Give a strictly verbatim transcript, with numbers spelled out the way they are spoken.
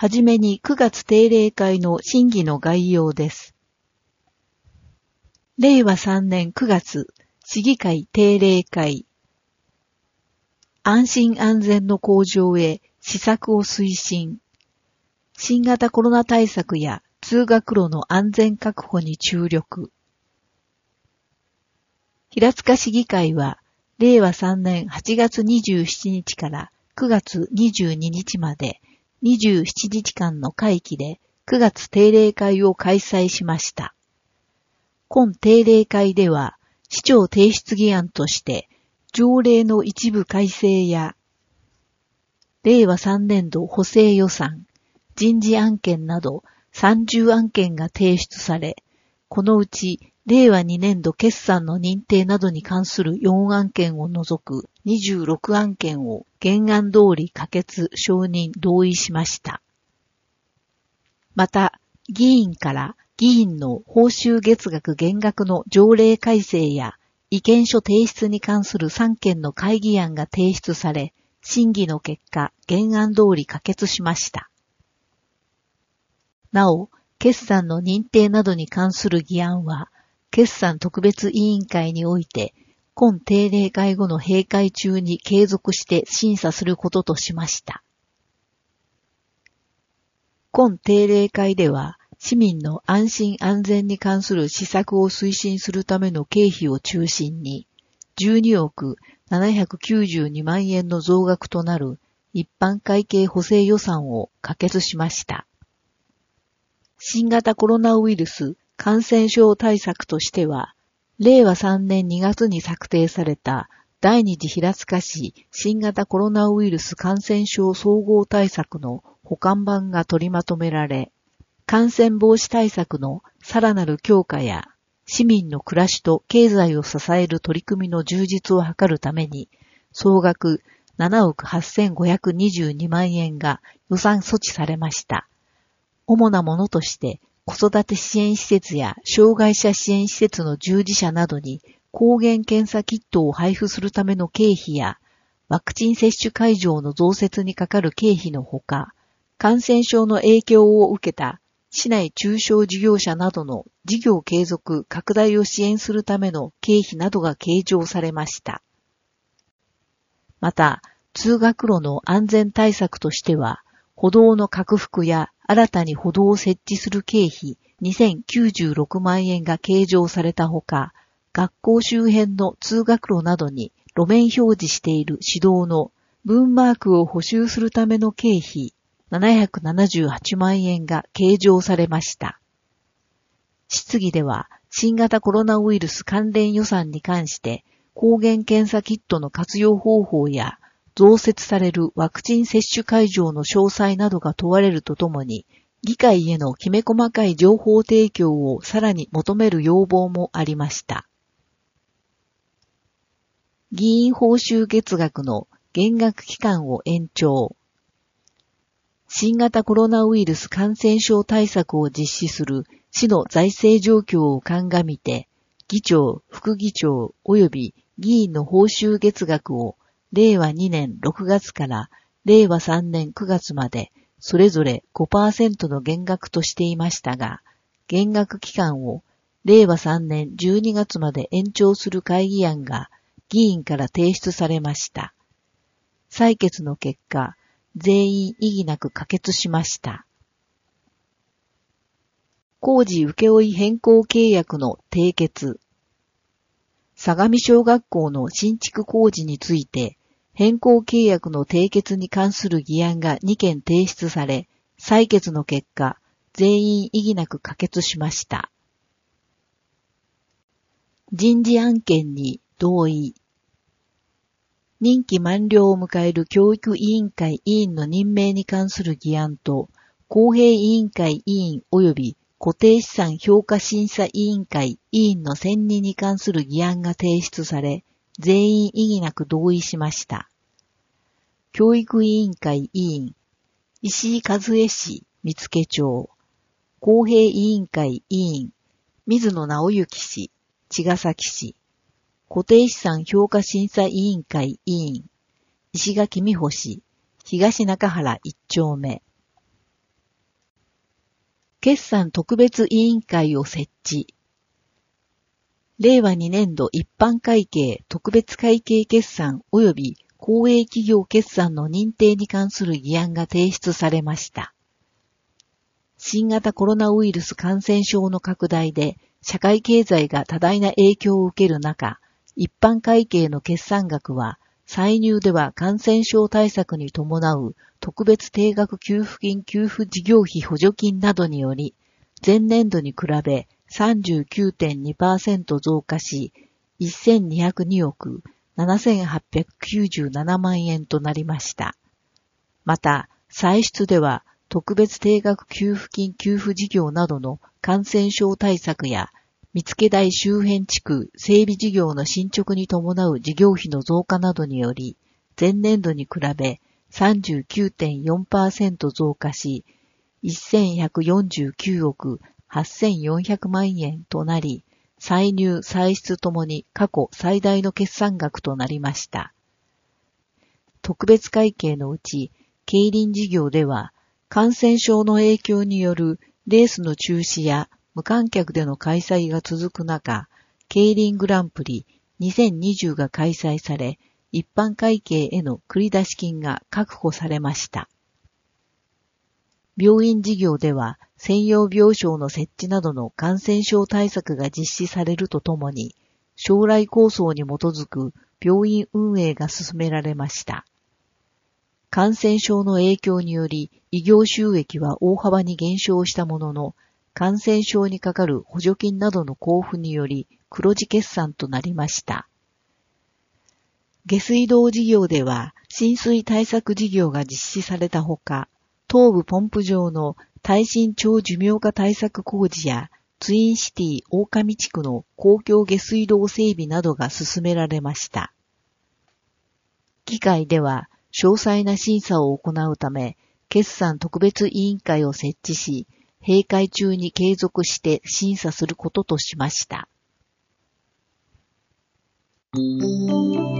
はじめにくがつ定例会の審議の概要です。れいわさんねんくがつ、市議会定例会。安心安全の向上へ施策を推進。新型コロナ対策や通学路の安全確保に注力。平塚市議会は、れいわさんねんはちがつにじゅうしちにちからくがつにじゅうににちまでにじゅうしちにちかんの会期でくがつ定例会を開催しました。今定例会では、市長提出議案として、条例の一部改正や、れいわさんねんど補正予算、人事案件などさんじゅうあんけんが提出され、このうちれいわにねんど決算の認定などに関するよんあんけんを除くにじゅうろくあんけんを原案通り可決・承認・同意しました。また、議員から議員の報酬月額減額の条例改正や意見書提出に関するさんけんの会議案が提出され、審議の結果、原案通り可決しました。なお、決算の認定などに関する議案は、決算特別委員会において、今定例会後の閉会中に継続して審査することとしました。今定例会では、市民の安心安全に関する施策を推進するための経費を中心に、じゅうにおくななひゃくきゅうじゅうにまんえんの増額となる一般会計補正予算を可決しました。新型コロナウイルス感染症対策としては、れいわさんねんにがつに策定された第二次平塚市新型コロナウイルス感染症総合対策の補完版が取りまとめられ、感染防止対策のさらなる強化や市民の暮らしと経済を支える取り組みの充実を図るために、総額ななおくはっせんごひゃくにじゅうにまんえんが予算措置されました。主なものとして、子育て支援施設や障害者支援施設の従事者などに抗原検査キットを配布するための経費や、ワクチン接種会場の増設にかかる経費のほか、感染症の影響を受けた市内中小事業者などの事業継続拡大を支援するための経費などが計上されました。また、通学路の安全対策としては、歩道の拡幅や新たに歩道を設置する経費にせんきゅうじゅうろくまんえんが計上されたほか、学校周辺の通学路などに路面表示している市道の分マークを補修するための経費ななひゃくななじゅうはちまんえんが計上されました。質疑では新型コロナウイルス関連予算に関して抗原検査キットの活用方法や増設されるワクチン接種会場の詳細などが問われるとともに、議会へのきめ細かい情報提供をさらに求める要望もありました。議員報酬月額の減額期間を延長。新型コロナウイルス感染症対策を実施する市の財政状況を鑑みて、議長、副議長及び議員の報酬月額をれいわにねんろくがつかられいわさんねんくがつまでそれぞれ ごパーセント の減額としていましたが、減額期間をれいわさんねんじゅうにがつまで延長する会議案が議員から提出されました。採決の結果、全員異議なく可決しました。工事請負変更契約の締結。相模小学校の新築工事について、変更契約の締結に関する議案がにけん提出され、採決の結果、全員異議なく可決しました。人事案件に同意。任期満了を迎える教育委員会委員の任命に関する議案と、公平委員会委員及び固定資産評価審査委員会委員の選任に関する議案が提出され、全員異議なく同意しました。教育委員会委員、石井和恵氏、見附町、公平委員会委員、水野直之氏、茅ヶ崎市、固定資産評価審査委員会委員、石垣美穂氏、東中原一丁目。 決算特別委員会を設置。れいわにねんど一般会計特別会計決算及び公営企業決算の認定に関する議案が提出されました。新型コロナウイルス感染症の拡大で社会経済が多大な影響を受ける中、一般会計の決算額は歳入では感染症対策に伴う特別定額給付金給付事業費補助金などにより、前年度に比べ さんじゅうきゅうてんにパーセント 増加し、せんにひゃくにおくななせんはっぴゃくきゅうじゅうななまんえんとなりました。また、歳出では特別定額給付金給付事業などの感染症対策や、見附台周辺地区整備事業の進捗に伴う事業費の増加などにより、前年度に比べ さんじゅうきゅうてんよんパーセント 増加し、せんひゃくよんじゅうきゅうおくはっせんよんひゃくまんえんとなり、歳入・歳出ともに過去最大の決算額となりました。特別会計のうち、競輪事業では、感染症の影響によるレースの中止や無観客での開催が続く中、競輪グランプリにせんにじゅうが開催され、一般会計への繰出金が確保されました。病院事業では、専用病床の設置などの感染症対策が実施されるとともに、将来構想に基づく病院運営が進められました。感染症の影響により、医療収益は大幅に減少したものの、感染症にかかる補助金などの交付により黒字決算となりました。下水道事業では浸水対策事業が実施されたほか、東部ポンプ場の耐震超寿命化対策工事やツインシティ大上地区の公共下水道整備などが進められました。議会では詳細な審査を行うため、決算特別委員会を設置し、閉会中に継続して審査することとしました。